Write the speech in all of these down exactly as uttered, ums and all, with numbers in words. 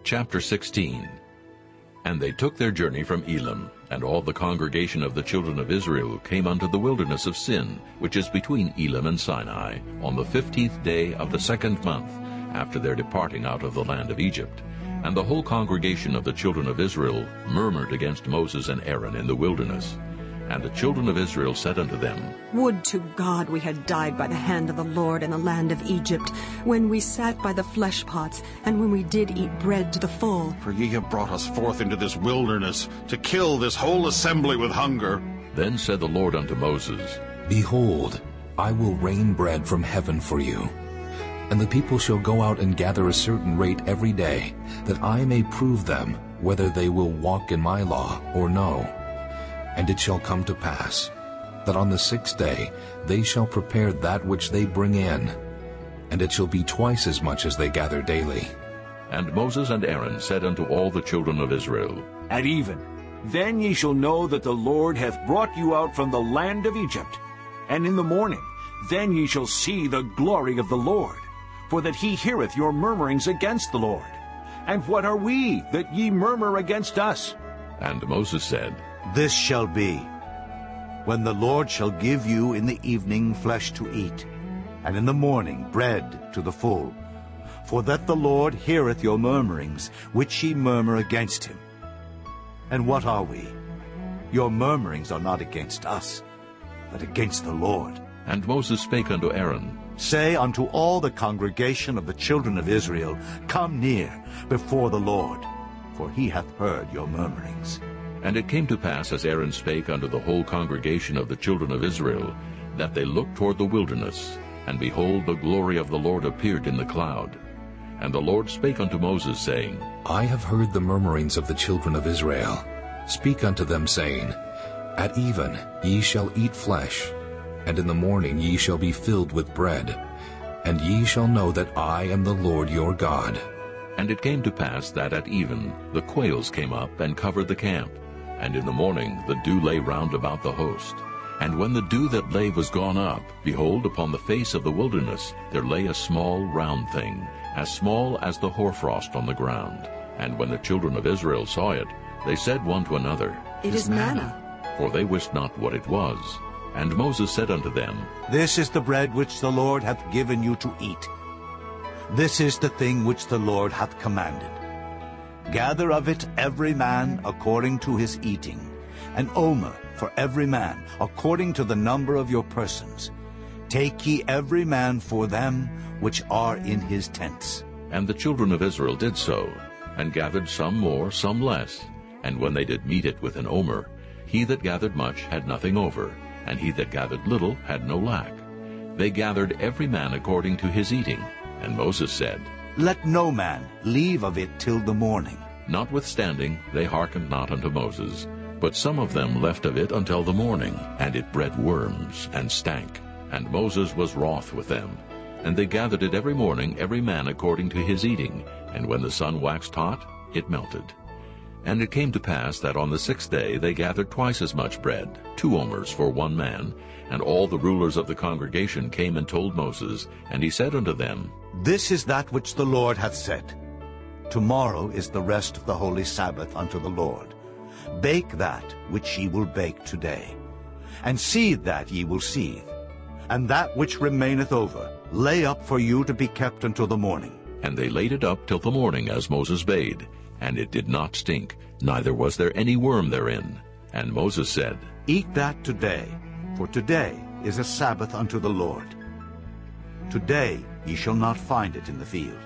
Chapter sixteen. And they took their journey from Elim, and all the congregation of the children of Israel came unto the wilderness of Sin, which is between Elim and Sinai, on the fifteenth day of the second month, after their departing out of the land of Egypt. And the whole congregation of the children of Israel murmured against Moses and Aaron in the wilderness. And the children of Israel said unto them, Would to God we had died by the hand of the Lord in the land of Egypt, when we sat by the flesh pots, and when we did eat bread to the full. For ye have brought us forth into this wilderness, to kill this whole assembly with hunger. Then said the Lord unto Moses, Behold, I will rain bread from heaven for you. And the people shall go out and gather a certain rate every day, that I may prove them whether they will walk in my law or no. And it shall come to pass, that on the sixth day they shall prepare that which they bring in, and it shall be twice as much as they gather daily. And Moses and Aaron said unto all the children of Israel, At even, then ye shall know that the Lord hath brought you out from the land of Egypt. And in the morning, then ye shall see the glory of the Lord, for that he heareth your murmurings against the Lord. And what are we, that ye murmur against us? And Moses said, This shall be, when the Lord shall give you in the evening flesh to eat, and in the morning bread to the full, for that the Lord heareth your murmurings, which ye murmur against him. And what are we? Your murmurings are not against us, but against the Lord. And Moses spake unto Aaron, Say unto all the congregation of the children of Israel, Come near before the Lord, for he hath heard your murmurings. And it came to pass, as Aaron spake unto the whole congregation of the children of Israel, that they looked toward the wilderness, and behold, the glory of the Lord appeared in the cloud. And the Lord spake unto Moses, saying, I have heard the murmurings of the children of Israel. Speak unto them, saying, At even ye shall eat flesh, and in the morning ye shall be filled with bread, and ye shall know that I am the Lord your God. And it came to pass that at even the quails came up and covered the camp. And in the morning the dew lay round about the host. And when the dew that lay was gone up, behold, upon the face of the wilderness there lay a small round thing, as small as the hoarfrost on the ground. And when the children of Israel saw it, they said one to another, It is manna. For they wist not what it was. And Moses said unto them, This is the bread which the Lord hath given you to eat. This is the thing which the Lord hath commanded. Gather of it every man according to his eating, an omer for every man according to the number of your persons. Take ye every man for them which are in his tents. And the children of Israel did so, and gathered some more, some less. And when they did meet it with an omer, he that gathered much had nothing over, and he that gathered little had no lack. They gathered every man according to his eating. And Moses said, Let no man leave of it till the morning. Notwithstanding they hearkened not unto Moses, but some of them left of it until the morning, and it bred worms, and stank. And Moses was wroth with them. And they gathered it every morning, every man according to his eating, and when the sun waxed hot, it melted. And it came to pass that on the sixth day they gathered twice as much bread, two omers for one man. And all the rulers of the congregation came and told Moses, and he said unto them, This is that which the Lord hath said. Tomorrow is the rest of the holy Sabbath unto the Lord. Bake that which ye will bake today, and seethe that ye will seethe, and that which remaineth over lay up for you to be kept until the morning. And they laid it up till the morning, as Moses bade, and it did not stink, neither was there any worm therein. And Moses said, Eat that today, for today is a Sabbath unto the Lord. Today ye shall not find it in the field.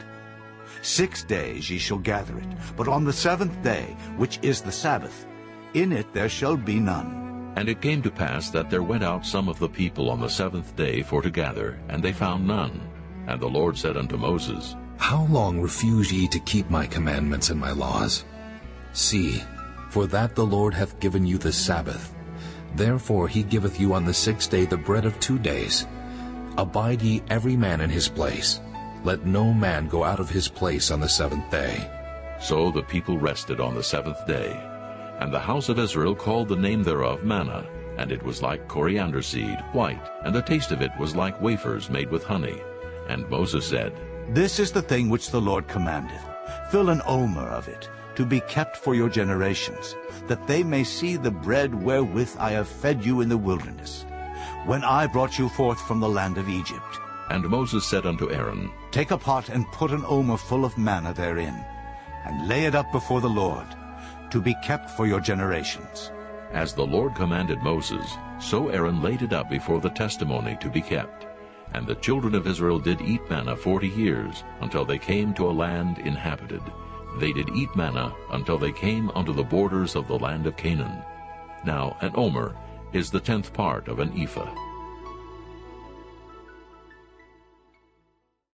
Six days ye shall gather it, but on the seventh day, which is the Sabbath, in it there shall be none. And it came to pass that there went out some of the people on the seventh day for to gather, and they found none. And the Lord said unto Moses, How long refuse ye to keep my commandments and my laws? See, for that the Lord hath given you the Sabbath. Therefore he giveth you on the sixth day the bread of two days. Abide ye every man in his place. Let no man go out of his place on the seventh day. So the people rested on the seventh day. And the house of Israel called the name thereof manna, and it was like coriander seed, white, and the taste of it was like wafers made with honey. And Moses said, This is the thing which the Lord commandeth. Fill an omer of it, to be kept for your generations, that they may see the bread wherewith I have fed you in the wilderness, when I brought you forth from the land of Egypt. And Moses said unto Aaron, Take a pot and put an omer full of manna therein, and lay it up before the Lord, to be kept for your generations. As the Lord commanded Moses, so Aaron laid it up before the testimony to be kept. And the children of Israel did eat manna forty years, until they came to a land inhabited. They did eat manna until they came unto the borders of the land of Canaan. Now an omer is the tenth part of an ephah.